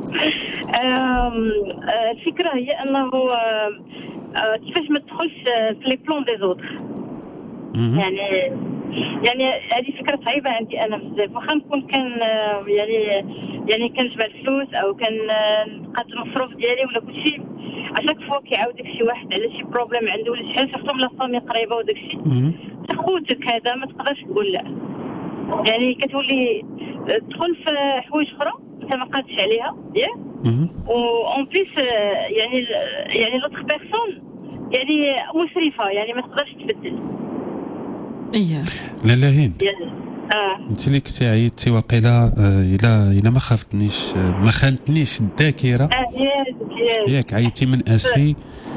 الفكره هي انه كيفاش ما تدخلش في لي بلون دي زوتر. يعني يعني هذه فكره صعيبه عندي انا بزاف. واخا نكون كان يعني يعني كنجمع الفلوس او كان نقاد المصروف ديالي ولا كلشي اشاك فوا كيعاودك شي واحد على شي بروبليم عنده ولا شي حاجه سورتو من لافامي قريبه وداك الشيء خوتك هذا ما تقدرش تقول لا. يعني كتولي تدخل في حوايج اخرى انت ما قادش عليها ياك و اون بليس يعني يعني لوتر بيرسون يعني مسرفه يعني ما تقدرش تبدل. اييه لا لا هند اه انت اللي كنتي عيطتي واقيلا الا الا ما خافتنيش ما خانتنيش الذاكره. اه ياك ياك عيطتي من اسفي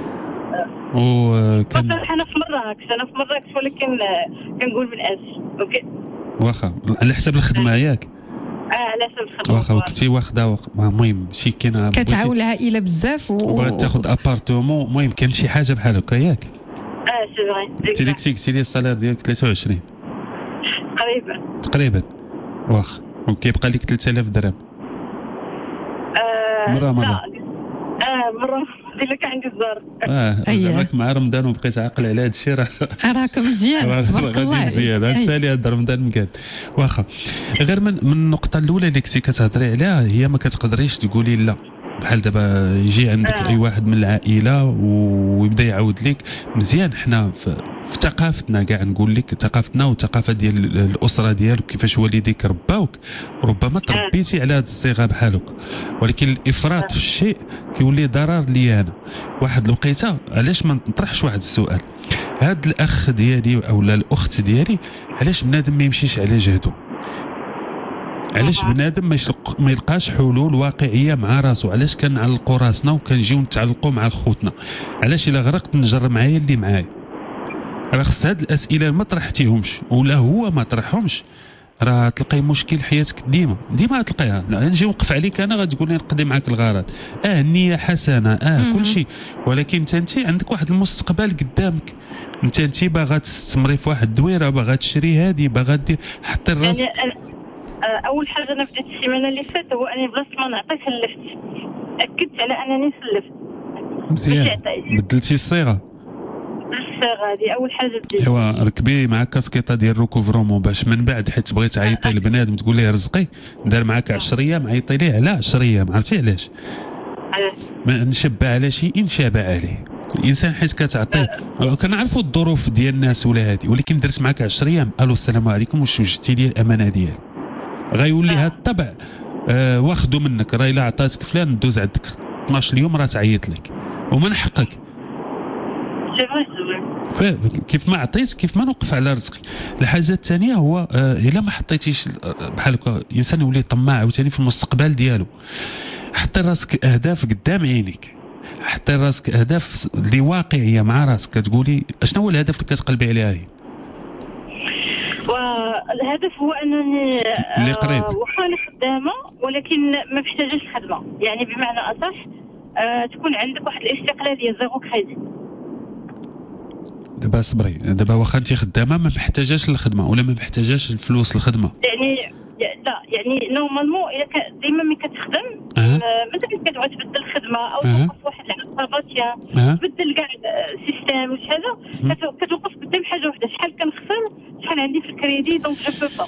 وكان صراحه انا في مراكش انا في مراكش ولكن كنقول من اسفي اوكي واخا على حسب الخدمه ياك. اه على حسب الخدمه واخا وكنتي واخده المهم شي كاين كتعاون العائله بزاف وبغات تاخذ ابارتومون المهم كان شي حاجه بحال هكا ياك. اه سي فري. انت اللي كنتي قلتي لي الصالير ديالك ثلاثة وعشرين تقريبا تقريبا واخا وكيبقى لك ثلاثة آلاف درهم. آه مره مره اه مره لك عندي الزهر. اه زعماك مع رمضان وبقيت عاقل على هذا الشيء راه راك مزيان تبارك الله مزيان غنسالي هذا رمضان مكان. واخا غير من من النقطه الاولى اللي كنتي كتهضري عليها هي ما كتقدريش تقولي لا بحال دابا يجي عندك آه. اي واحد من العائله ويبدا يعاود لك مزيان. حنا في, في ثقافتنا كاع نقول لك ثقافتنا وثقافه ديال الاسره ديالك كيفاش والديك رباوك، ربما تربيتي على هذه الصيغه بحالك، ولكن الافراط في الشيء كيولي ضرر لي انا. واحد الوقيته علاش ما نطرحش واحد السؤال، هاد الاخ ديالي او الاخت ديالي علاش بنادم ما يمشيش على جهده؟ علاش بنادم ما يشلق ما يلقاش حلول واقعيه مع راسو؟ علاش كنعلقوا راسنا وكنجيو نتعلقوا مع خوتنا؟ علاش الا غرقت نجر معايا اللي معايا؟ راه خص هاد الاسئله ما طرحتيهمش ولا هو ما طرحهمش، راه تلقاي مشكل حياتك ديما ديما تلقاها. نجي نوقف عليك انا غتقول لي نقضي معاك الغرض، اه النيه حسنه اه كل شيء، ولكن انت انت عندك واحد المستقبل قدامك، انت انت باغا تستمري في واحد الدويره، باغا تشري هذه، باغا دير حتى الراس. يعني اول حاجه انا بديت السيمانه اللي فاتت هو اني بلاصه ما نعطي سلفت، اكدت على انني سلفت مزيان. بدلتي الصيغه الصيغه هذه اول حاجه بديت. ايوا ركبي مع كاسكيطه ديال روكوفرومون باش من بعد حيت بغيت تعيطي لبنادم تقول ليه رزقي دار معاك عشرة ايام، عيطي ليه على عشرة ايام. عرفتي علاش؟ ما نشبع على شيء شابع عليه الانسان، حيت كتعطيه كنعرفوا الظروف ديال الناس ولا هذه، ولكن درت معاك عشرة ايام الو السلام عليكم واش وجدتي لي الامانه ديالي، غيولي هذا الطبع آه واخدو منك. راه الا عطاتك فلان دوز عندك اثناش يوم راه تعيط لك ومن حقك. كيف ما عطيت كيف ما نوقف على رزقي. الحاجه الثانيه هو آه الا ما حطيتيش بحال هكا الانسان يولي طماع عاوتاني في المستقبل ديالو. حطي راسك اهداف قدام عينيك، حطي راسك اهداف اللي واقعيه مع راسك، كتقولي اشنو هو الهدف اللي كتقلبي عليه؟ والهدف هو انني اللي قريب واخا انا خدامه ولكن ما محتاجاش الخدمه، يعني بمعنى اصح أه تكون عندك واحد الاستقلاليه زيرو كريدي. دابا صبري، دابا واخا انت خدامه ما محتاجاش الخدمه ولا ما محتاجاش الفلوس الخدمه، يعني لا يعني نورمالمون الا ديما ملي كتخدم أه. مثلا كتعود تبدل الخدمه او أه. توقف واحد الانترفاتيا أه. تبدل كاع السيستم وش هذا، كتوقف قدام حاجه واحده، شحال كنخسر شحال عندي في الكريدي دونك جو بو با.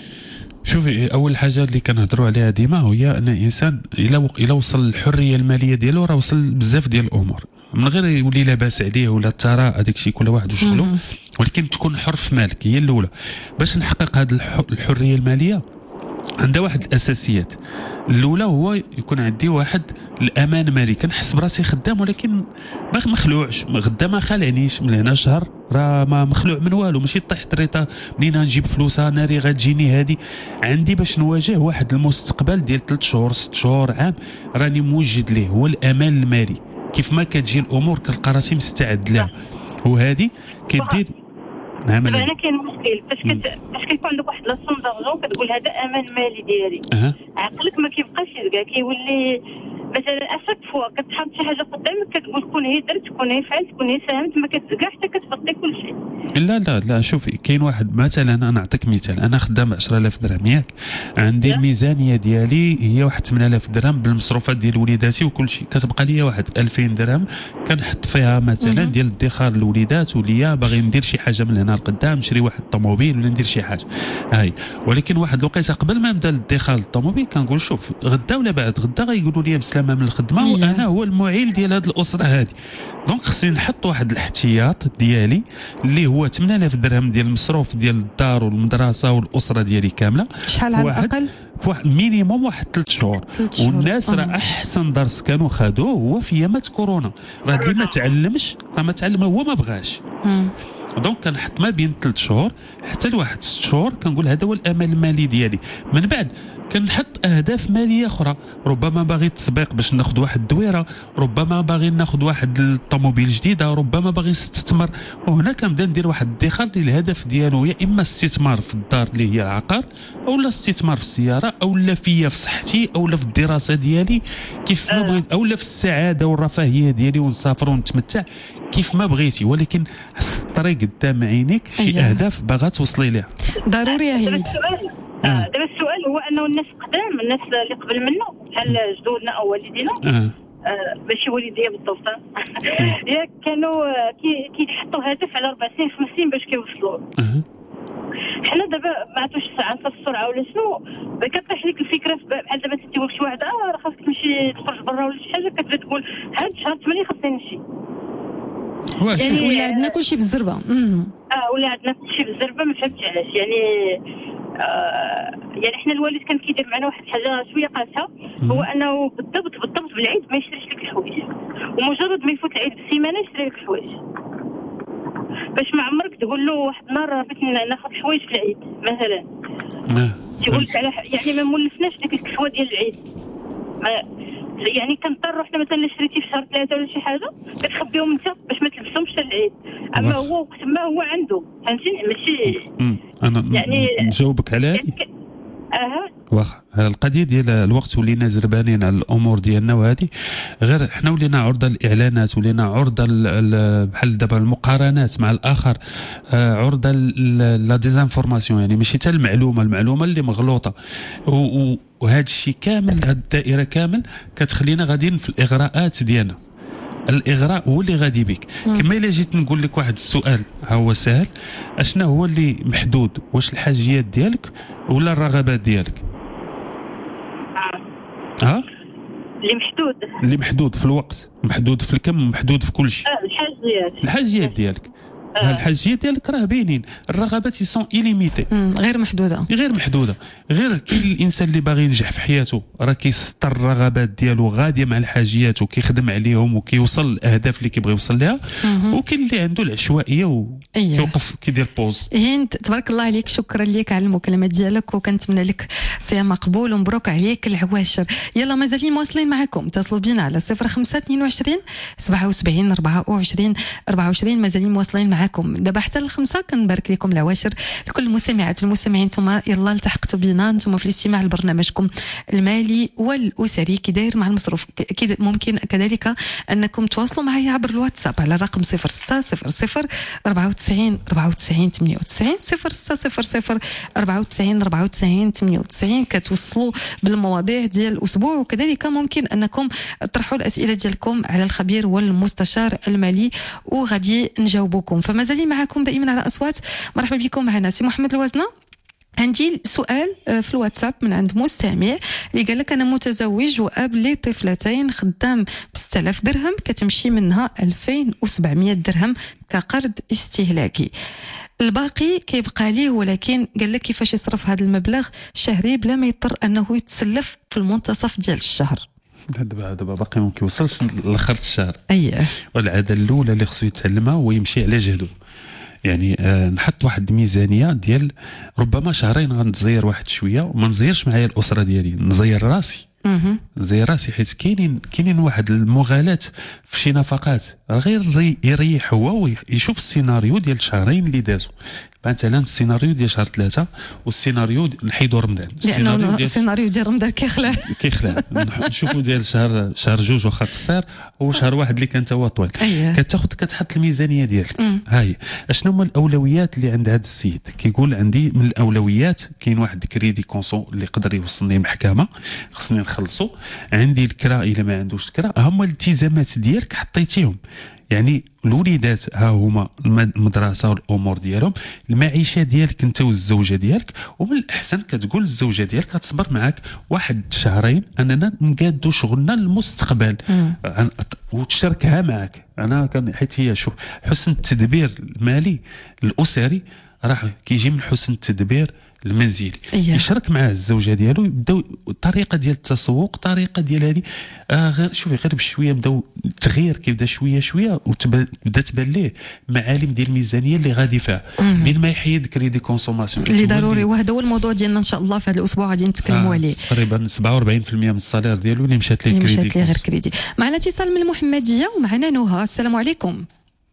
شوفي اول حاجه اللي كنهضروا عليها ديما هي ان الانسان الا الا وصل للحريه الماليه ديالو راه وصل بزاف ديال الامور، من غير يولي لاباس عليه ولا الثراء هذاك الشيء كل واحد وشغلو، ولكن تكون حر في مالك هي الاولى. باش نحقق هذه الحريه الماليه عندها واحد الاساسيات. الاولى هو يكون عندي واحد الامان مالي، كنحس براسي خدام ولكن ما مخلوعش، غدا ما خالعنيش من هنا شهر راه ما مخلوع من والو، ماشي طيح طريطه منين نجيب فلوسها ناري غتجيني هذه. عندي باش نواجه واحد المستقبل ديال ثلاث شهور ست شهور عام راني موجد ليه، هو الامان المالي. كيف ما كتجي الامور كنلقى راسي مستعد لها، وهذه كدير نعم. انا كاين مشكل فاش كت... فاش كيكون عندك واحد لاصوم دارجون كتقول هذا امان مالي ديالي، أه. عقلك ما كيبقاش يلقى، كيولي مثلا اشاك فوا كتحط شي حاجه قدامك كتقول كون هي درت كون هي فعلت كون هي ساهمت، ما كتلقى حتى كتفضي كل شيء. لا لا لا شوفي كاين واحد مثلا انا نعطيك مثال، انا خدام عشرة آلاف درهم ياك، عندي الميزانيه ديالي هي واحد ثمانية آلاف درهم بالمصروفات ديال وليداتي وكل شيء، كتبقى لي واحد ألفين درهم كنحط فيها مثلا ديال الادخار للوليدات، وليا باغي ندير شي حاجه من هنا لقدام نشري واحد الطوموبيل ولا ندير شي حاجه هاي. ولكن واحد الوقيته قبل ما نبدا الادخار للطوموبيل كنقول شوف غدا ولا بعد غدا غيقولوا لي بسلامه من الخدمه وانا هو المعيل ديال هذه الاسره هذه، دونك خصني نحط واحد الاحتياط ديالي اللي هو ثمانية آلاف درهم ديال المصروف ديال الدار والمدرسه والاسره ديالي كامله. شحال على الاقل؟ فواحد مينيموم واحد ثلاث شهور. والناس راه احسن درس كانوا خذوه هو في ايامات كورونا، راه اللي ما تعلمش راه ما تعلم هو ما بغاش. دونك كنحط ما بين ثلاث شهور حتى لواحد ست شهور، كنقول هذا هو الامل المالي ديالي. من بعد كنحط اهداف ماليه اخرى، ربما باغي التسبيق باش ناخذ واحد الدويره، ربما باغي ناخذ واحد الطوموبيل جديده، ربما باغي نستثمر، وهنا كنبدا ندير واحد الادخار اللي الهدف ديالو يا اما استثمار في الدار اللي هي العقار، او لا استثمار في السياره، او لا فيا في صحتي، او لا في الدراسه ديالي كيف ما بغيت، او لا في السعاده والرفاهيه ديالي ونسافر ونتمتع كيف ما بغيتي، ولكن الطريق قدام عينيك شي أيه. اهداف باغا توصلي لها ضروري يا هند. دابا السؤال هو انه الناس قدام الناس اللي قبل منا بحال جدودنا او والدينا اه آه ماشي والديا بالضبط ياك كانوا كي كيحطوا هدف على اربع سنين خمس سنين باش كيوصلوا. اه حنا دابا ما عرفتش عن السرعه ولا شنو، كطيح لك الفكره بحال دابا تقول شي واحد اه راه خاصك تمشي تخرج برا ولا شي حاجه، كتبدا تقول هاد الشهر ثمانية خاصني نمشي. واش يعني ولا عندنا كلشي بالزربه. اه ولا عندنا كلشي بالزربه، ما فهمتش علاش يعني. آه يعني حنا الوالد كان كيدير معنا واحد الحاجه شويه قاسيه، هو انه بالضبط بالضبط بالعيد ما يشريش لك الحوايج، ومجرد ما يفوت العيد بسيمانه يشري لك الحوايج، باش ما عمرك تقول له واحد النهار بغيت ناخذ الحوايج في العيد مثلا. اه تقول لك على يعني ما مولفناش ديك الكسوه ديال العيد. يعني كنضطروا حنا مثلا شريتي في شهر ثلاثه ولا شي حاجه كتخبيهم انت باش ما تلبسهمش حتى العيد، اما هو وقت ما هو عنده فهمتيني ماشي. انا يعني نجاوبك على هذه. اها واخا القضيه ديال الوقت ولينا زربانين على الامور ديالنا، وهذه غير حنا ولينا عرضه الاعلانات، ولينا عرضه بحال دابا المقارنات مع الاخر، عرضه لا ديزانفورماسيون، يعني ماشي حتى المعلومه المعلومه اللي مغلوطه، وهذا الشيء كامل، هذه الدائره كامل كتخلينا غاديين في الاغراءات ديالنا. الاغراء هو اللي غادي بك. كما الا جيت نقول لك واحد السؤال ها هو سهل، اشنا هو اللي محدود؟ واش الحاجيات ديالك ولا الرغبات ديالك؟ ها اللي محدود اللي محدود في الوقت، محدود في الكم، محدود في كل شيء. اه الحاجيات الحاجيات ديالك آه. الحاجيات ديالك راه باينين، الرغبات يسون إليميتي، غير محدوده غير محدوده. غير كاين الانسان اللي باغي ينجح في حياته راه كيسطر الرغبات ديالو غاديه مع الحاجيات وكيخدم عليهم وكيوصل للاهداف اللي كيبغي يوصل لها، وكاين اللي عنده العشوائيه وكيوقف كيدير بوز. هند تبارك الله عليك، شكرا لك على المكالمه ديالك، وكنتمنى لك صيام مقبول ومبروك عليك العواشر. يلا مازالين مواصلين معكم، اتصلوا بينا على صفر خمسة اثنين وعشرين سبعة وسبعين أربعة وعشرين أربعة وعشرين، مازالين مواصلين معكم دابا حتى الخمسة. كنبارك لكم العواشر لكل المستمعات المستمعين، نتوما يلا التحقتوا بينا نتوما في الاستماع لبرنامجكم المالي والاسري كي داير مع المصروف. كي ممكن كذلك انكم تواصلوا معي عبر الواتساب على الرقم صفر ستة صفر صفر أربعة وتسعين أربعة وتسعين ثمانية وتسعين صفر ستة صفر صفر أربعة وتسعين أربعة وتسعين ثمانية وتسعين، كتوصلوا بالمواضيع ديال الاسبوع، وكذلك ممكن انكم تطرحوا الاسئله ديالكم على الخبير والمستشار المالي وغادي نجاوبكم. فمازال معكم دائما على اصوات. مرحبا بكم معنا سي محمد الوزنه. عندي سؤال في الواتساب من عند مستمع اللي قال لك انا متزوج واب لطفلتين، خدام ب ستة آلاف درهم، كتمشي منها ألفين وسبعمية درهم كقرض استهلاكي، الباقي كيبقى ليه، ولكن قال لك كيفاش يصرف هذا المبلغ شهري بلا ما يضطر انه يتسلف في المنتصف ديال الشهر. دابا دابا باقي ما كيوصلش لاخر الشهر. اييه، والعاده الاولى اللي خصو يتعلمها هو يمشي على جهده. يعني آه نحط واحد الميزانيه ديال ربما شهرين غنتزير واحد شويه وما نزيرش معايا الاسره ديالي، نزير راسي نزير راسي حيت كاينين كاينين واحد المغالاة في شي نفقات، غير يريح هو ويشوف السيناريو ديال الشهرين اللي دازوا. مثلا السيناريو ديال شهر ثلاثة والسيناريو نحيدو رمضان، السيناريو ديال السيناريو ديال رمضان كيخلع كيخلع نشوفوا ديال شهر شهر جوج واخا قصير وشهر واحد اللي كان هو طويل. أيه. كتاخذ كتحط الميزانيه ديالك. هاي اشنو هما الاولويات اللي عند هذا السيد؟ كيقول عندي من الاولويات كاين واحد كريدي كونسو اللي يقدر يوصلني المحكمه خصني نخلصو، عندي الكرا الا ما عندوش الكرا، هما الالتزامات ديالك حطيتيهم. يعني الوليدات ها هما المدرسه والامور ديالهم، المعيشه ديالك انت والزوجه ديالك، ومن الاحسن كتقول الزوجه ديالك كتصبر معاك واحد شهرين اننا نقادوا شغلنا للمستقبل وتشاركها معك. انا كان حيت هي شوف حسن التدبير المالي الاسري راه كيجي من حسن التدبير المنزلي. أيه. يشارك معاه الزوجه ديالو، يبداو طريقه ديال التسوق، طريقه ديال هذه آه غير شوفي غير بشويه بداو التغيير كيبدا شويه شويه وتبدا تبان ليه معالم ديال الميزانيه اللي غادي فيها بين ما يحيد كريدي كونسوماسيون اللي ضروري. وهذا هو الموضوع ديالنا ان شاء الله في هذا الاسبوع غادي نتكلموا آه عليه. تقريبا سبعة وأربعين بالمئة من الصالير ديالو اللي مشات ليه كريدي، مشات ليه غير كريدي. معنا اتصال من المحمديه ومعنا نهى. السلام عليكم.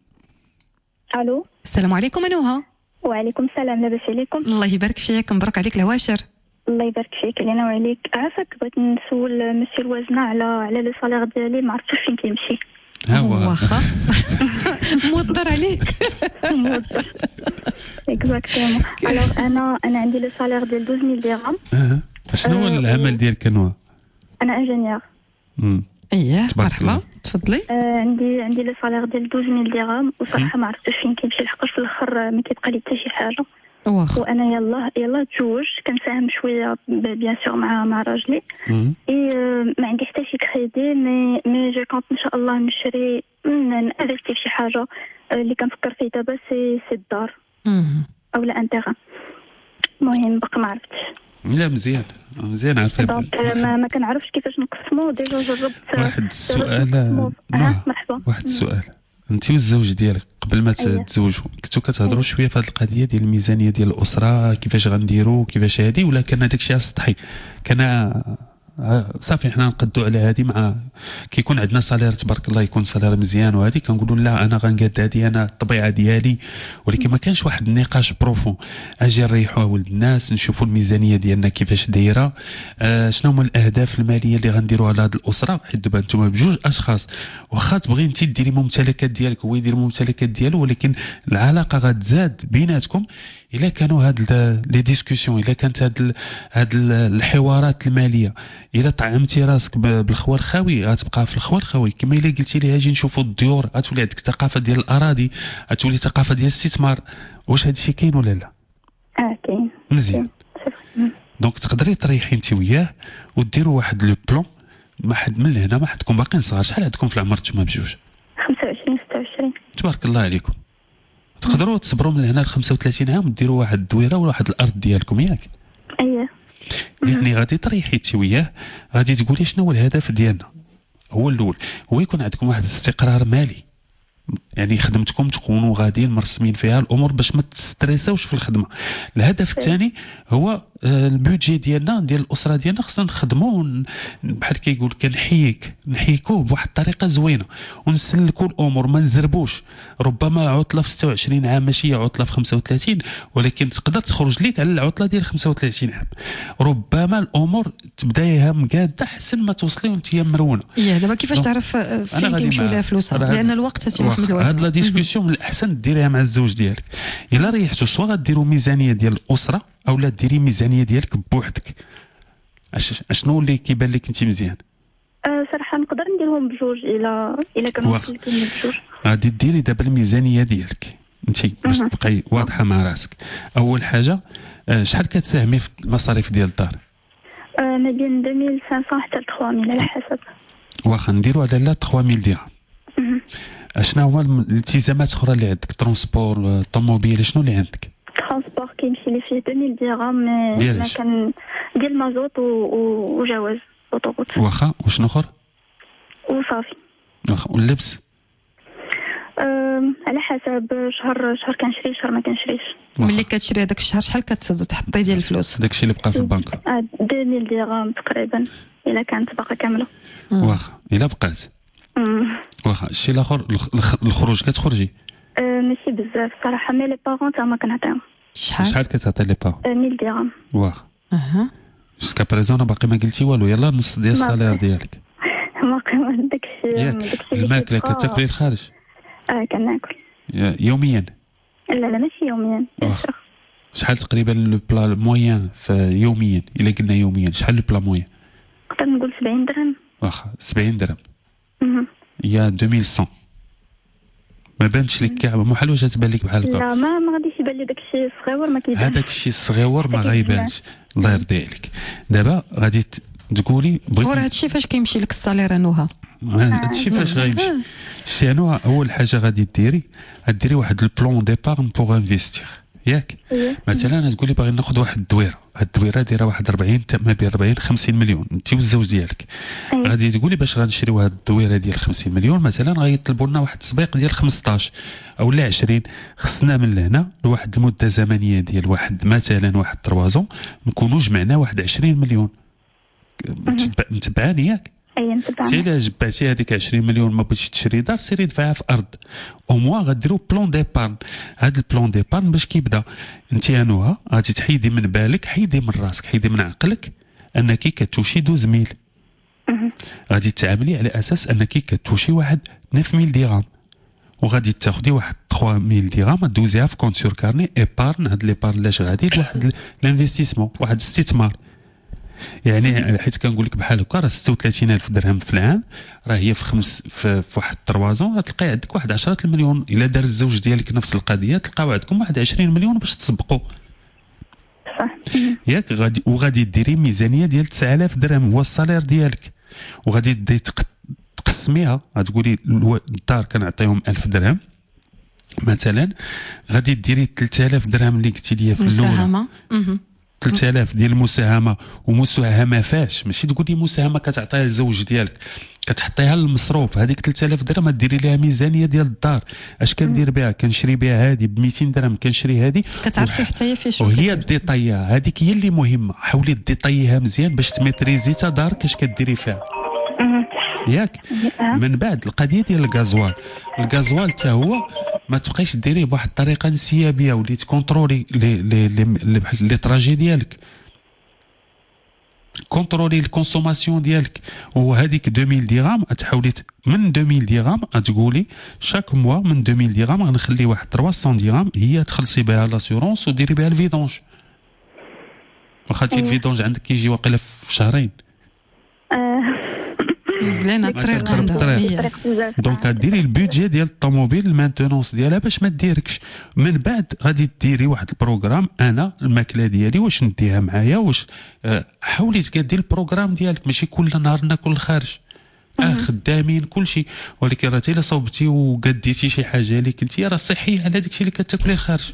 الو السلام عليكم نهى. وعليكم السلام، لاباس عليكم؟ الله يبارك فيك، مبروك عليك العواشر. الله يبارك فيك علينا وعليك. عافاك بغيت نسول مسيو الوزنه على على لو صالير ديالي، ما عرفتش فين كيمشي. ها هو واخا موضر عليك موضر اكزاكتومون. الوغ انا انا عندي لو صالير ديال اثناش ألف درهم. اه شنو هو العمل ديالك نوى؟ انا انجينيور. امم اييه مرحبا تفضلي. آه عندي عندي لو صالير ديال اثناش ألف درهم، وصراحه ما عرفتش فين كيمشي، لحقاش في الاخر ما كيبقى لي حتى شي حاجه. وانا يلا يلا تزوج كنساهم شويه بيان سور مع مع راجلي اي ما عندي حتى شي كريدي مي مي جو كونت ان شاء الله نشري نانفيستي في شي حاجه اللي كنفكر فيه دابا سي سي الدار او لا انتيغا. المهم باقي ما عرفتش. لا مزيان مزيان عارفه دونك ما, ما كنعرفش كيفاش نقسمو. ديجا جربت واحد السؤال. مرحبا. واحد السؤال، انت والزوج ديالك قبل ما تتزوجوا كنتو كتهضروا شويه في هذه القضيه ديال الميزانيه ديال الاسره كيفاش غنديروا كيفاش هذه، ولا كان هذاك الشيء سطحي؟ كان صافي حنا نقدوا على هذه مع كيكون عندنا صالير تبارك الله يكون صالير مزيان وهذه كنقولوا لا انا غنقاد هذه انا الطبيعه ديالي، ولكن ما كانش واحد النقاش بروفون. اجي نريحوا ولد الناس نشوفوا الميزانيه ديالنا كيفاش دايره، آه شنو هما الاهداف الماليه اللي غنديروها لهاد الاسره. حيت دابا نتوما بجوج اشخاص واخا تبغي انت ديري ممتلكات ديالك هو يدير ممتلكات ديالو، ولكن العلاقه غتزاد بيناتكم الا كانوا هاد لي ديسكوسيون، الا كانت هاد هاد الحوارات الماليه. الا طعمتي راسك بالخوار خاوي غتبقى في الخوار خاوي. كما الا قلتي لي اجي نشوفوا الديور غتولي عندك ثقافه ديال الاراضي، غتولي ثقافه ديال الاستثمار. واش هذا الشيء كاين ولا لا؟ اه كاين مزيان. دونك تقدري تريحي انت وياه وديروا واحد لو بلون. ما حد من هنا ما حدكم باقيين صغار. شحال عندكم في العمر نتوما بجوج؟ خمسة وعشرين ستة وعشرين. تبارك الله عليكم. تقدروا تصبروا من هنا ل خمسة وثلاثين عام وديروا واحد الدويره ولا واحد الارض ديالكم ياك؟ اييه. يعني غادي تريحي انت وياه، غادي تقولي شنو هو الهدف ديالنا. هو الاول هو يكون عندكم واحد الاستقرار مالي، يعني خدمتكم تكونوا غاديين مرسمين فيها الامور باش ما تستريساوش في الخدمه. الهدف الثاني هو البودجي ديالنا ديال الاسره ديالنا خصنا نخدموا بحال كيقول كنحييك نحيكوه بواحد الطريقه زوينه ونسلكوا الامور ما نزربوش. ربما العطله في ستة وعشرين عام ماشي عطله في خمسة وثلاثين، ولكن تقدر تخرج ليك على العطله ديال خمسة وثلاثين عام. ربما الامور تبدايها مقاده حسن ما توصلي وانت مرونه. ايه دابا كيفاش تعرف فين كيمشيو لها فلوسها؟ لان الوقت سي محمد هاد لا ديسكوسيون من الاحسن ديريها مع الزوج ديالك. الا ريحتوا سوا غديروا ميزانيه ديال الاسره او لا ديري ميزانيه ديالك بوحدك. اش شنو اللي كيبان لك انت مزيان؟ أه صراحه نقدر نديرهم بجوج الا الا كانوا ممكن بجوج. غادي ديري دابا الميزانيه ديالك انت باش تبقاي واضحه مع راسك. اول حاجه أه شحال كتساهمي في المصاريف ديال الدار؟ أه ما بين ألفين وخمسمية حتى ثلاثة آلاف على حسب. واخا نديروا على لا ثلاثة آلاف درهم. اشنو هما الالتزامات الاخرى اللي عندك؟ ترونسبور، طوموبيل، شنو اللي عندك؟ ترونسبور كيمشي لي فيه ألفين درهم ما كان ديال مازوت وجواز اوطوغوت. واخا وشنو اخر؟ وصافي. واخا واللبس؟ أه على حسب شهر شهر كنشري شهر ما كنشريش. ملي كتشري هذاك الشهر شحال كتحطي ديال الفلوس؟ داكشي اللي بقى في البنك ألفين درهم تقريبا الا كانت باقا كامله. واخا الا بقات. واخا الشيء الاخر الخروج كتخرجي؟ أه ماشي بزاف صراحه مي لي بارون تا ما كنعطيهم. شحال شحال كتعطي لي بارون؟ ألف درهم. واخا اها جوسكا بريزون باقي ما قلتي والو. يلا نص ديال الصالير ديالك باقي ما داكشي. داكشي الماكله كتاكلي الخارج؟ اه كناكل يوميا؟ لا لا ماشي يوميا. شحال تقريبا لو بلا موين في يوميا؟ الا قلنا يوميا شحال لو بلا موين؟ نقدر نقول سبعين درهم. واخا سبعين درهم يا ألفين ومية. ما بانش لك كاع محال واش تبان لك بحال هكا؟ لا ما ما غاديش يبان لي داكشي الصغيور ما كيبانش. هذاك الشيء الصغيور ما غايبانش. الله يرضي عليك. دابا غادي تقولي بغيت وراه هادشي فاش كيمشي لك الصالير انوها؟ هادشي فاش غيمشي شي انو. اول حاجه غادي ديري غديري واحد البلون ديبارن بوغ انفيستيغ ياك. مثلا تقولي باغي ناخذ واحد الدويره، هاد الدويره دايره واحد أربعين ما بين أربعين خمسين مليون انت والزوج ديالك. غادي تقولي باش غنشريو هاد الدويره ديال خمسين مليون مثلا غيطلبوا لنا واحد التسبيق ديال خمسطاش او لا عشرين. خصنا من لهنا لواحد المده زمنيه ديال واحد مثلا واحد تروازون نكونوا جمعنا واحد عشرين مليون. متبعاني ياك؟ اي نتبعاني. الا جبعتي هذيك عشرين مليون ما بغيتيش تشري دار سيري دفعها في ارض. او موا غديروا بلون ديبارن. هذا البلون ديبارن باش كيبدا انت انوها غادي تحيدي من بالك، حيدي من راسك، حيدي من عقلك انك كتوشي دوز ميل. غادي تعاملي على اساس انك كتوشي واحد نوف ميل درهم وغادي تاخدي واحد ثلاثة ميل درهم دوزيها في كونت سور كارني ايبارن. هاد ليبارن لاش غادي لواحد الانفستيسمون واحد الاستثمار. يعني حيت كنقول لك بحال هكا راه ستة وثلاثين ألف درهم في العام راه هي في خمس في, في واحد تروازون غتلقاي عندك واحد عشرة المليون. الا دار الزوج ديالك نفس القضيه تلقاو عندكم واحد عشرين مليون باش تسبقوا. ياك غادي وغادي ديري ميزانيه ديال تسعة آلاف درهم هو الصالير ديالك، وغادي تدي تقسميها. غتقولي الدار كنعطيهم ألف درهم مثلا، غادي ديري ثلاثة آلاف درهم اللي قلتي لي في مساهمه، ثلاثة آلاف ديال المساهمه. ومساهمه فاش ماشي تقولي مساهمه كتعطيها للزوج ديالك، كتحطيها للمصروف. هذيك ثلاثة آلاف درهم ديري لها ميزانيه ديال الدار، اش كندير بها؟ كنشري بها هذه ب مئتين درهم، كنشري هذه كتعرفي حتى هي فين شنو. وهي الديطايا هذيك هي اللي مهمه، حاولي ديطايها مزيان باش تميتريزي تا دارك اش كديري فيها ياك. من بعد القضيه ديال الغازوال، الغازوال حتى هو ما تبقايش ديريه بواحد الطريقه انسيابيه ولي تكونترولي لي لي لي لي طراجي ديالك، كونترولي الكونسوماسيون ديالك. وهذيك ألفين درهم تحاولي من ألفين درهم تقولي شاك موا من ألفين درهم غنخلي واحد ثلاثمية درهم هي تخلصي بها لاسيورونس وديري بها الفيدونج. واخا الفيدونج عندك كيجي واقيلا في شهرين. لنا الطريق عندها. دونك ديري البودجي ديال الطوموبيل المانتونونس ديالها باش ما ديركش. من بعد غادي ديري واحد البروغرام، انا الماكله ديالي واش نديها معايا، واش أه حاولي تقادي البروغرام ديالك، ماشي كل نهار ناكل الخارج. اه خدامين كل شيء، ولكن راه الا صوبتي وقديتي شي حاجه اللي كنتي راه صحيه على داكشي اللي كتاكلي الخارج.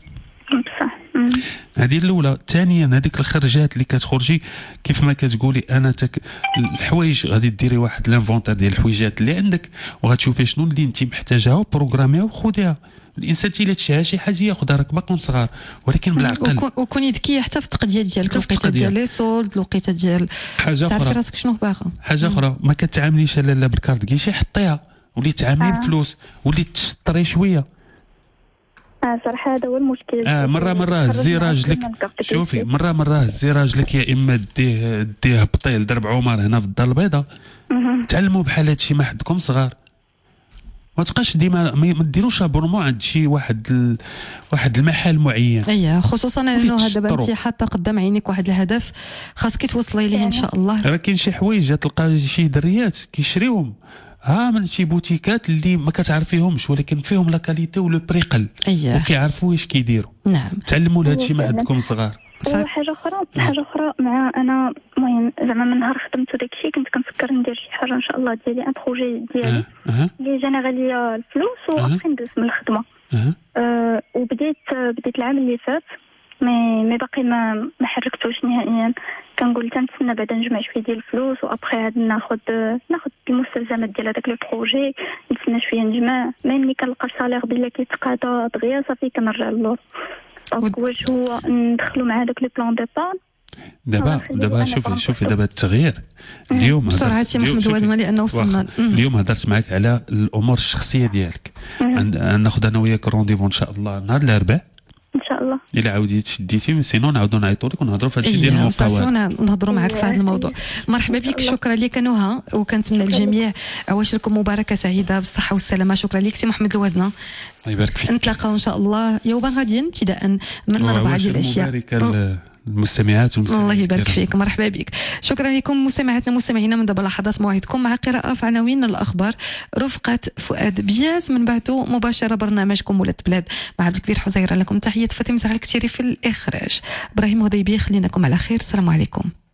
هذه الاولى. ثانيا هذيك الخرجات اللي كتخرجي كيف ما كتقولي انا تك الحوايج، غادي ديري واحد لانفونتير ديال الحويجات اللي عندك وغتشوفي شنو اللي انت محتاجاها وبروغراميها وخذيها. الانسان الا تشها شي حاجه ياخذها، راك باقي صغار ولكن بالعقل. وكوني ذكيه حتى في التقضيه ديالك، الوقيته ديال لي سولد، الوقيته ديال حاجه اخرى، تعرفي راسك شنو باغا. حاجه اخرى ما كتعامليش لا بالكارت كيشي، حطيها ولي تعاملي بالفلوس ولي تشطري شويه. اه صراحه هذا هو المشكل. اه مره مره هزي راجلك، شوفي مره مره هزي راجلك، يا اما ديه ديه بطيل درب عمر هنا في الدار البيضاء. تعلموا بحال هادشي ما حدكم صغار، ما تبقاش ديما ما ديروش ابونمون عند شي واحد ال... واحد المحل معين. اييه خصوصا انه هذا دابا انت حاطه قدام عينيك واحد الهدف خاصك توصلي ليه ان شاء الله. راه كاين شي حوايج تلقى شي دريات كيشريوهم ها من شي بوتيكات اللي ما كتعرفيهمش، ولكن فيهم لا كاليتي ولو بري قل. أيه. وكيعرفوا واش كيديروا. نعم تعلموا لهذا الشيء ما عندكم صغار. وحاجه اخرى حاجه اخرى مع انا المهم زعما من نهار خدمت وداك الشيء كنت كنفكر ندير شي حاجه ان شاء الله ديالي، ان بروجي ديالي اللي جانا ليا الفلوس وابخي ندوز من الخدمه. أه وبديت بديت العام اللي فات، مي مي باقي ما ما حركتوش نهائيا. كنقول تنتسنى بعدا نجمع شويه ديال الفلوس وابخي عاد ناخذ ناخذ المستلزمات ديال هذاك لو بروجي، نتسنى شويه نجمع، مي ملي كنلقى الصالير بلا كيتقاضى دغيا صافي كنرجع للور. دونك واش هو ندخلوا مع هذاك لي بلان ديبار دابا دابا شوفي شوفي دابا التغيير اليوم بسرعه سي محمد ولدنا لانه وصلنا اليوم هضرت معك على الامور الشخصيه ديالك. ناخذ انا وياك رونديفو ان شاء الله نهار الاربعاء ان شاء الله. الا عاوديتي شديتي سينو نعاودوا نعيطوا لك ونهضروا في هذا الشيء ديال المقاولة، نهضروا معك في هذا الموضوع. مرحبا بك، شكرا لك نهى، وكنتمنى للجميع عواشركم مباركه سعيده بالصحه والسلامه. شكرا لك سي محمد الوزنه، الله يبارك فيك. نتلاقاو ان شاء الله يوما غاديا ابتداء من أربعة ديال العشيه. المستمعات والمستمعين الله يبارك فيك، مرحبا بك. شكرا لكم مستمعاتنا مستمعينا. من دابا لحظات موعدكم مع قراءة في عناوين الأخبار رفقة فؤاد بياس، من بعده مباشرة برنامجكم ولاد بلاد مع عبد الكبير حزيرة. لكم تحية فاطمة زهرة الكتيري في الإخراج، إبراهيم هضيبي. خليناكم على خير، السلام عليكم.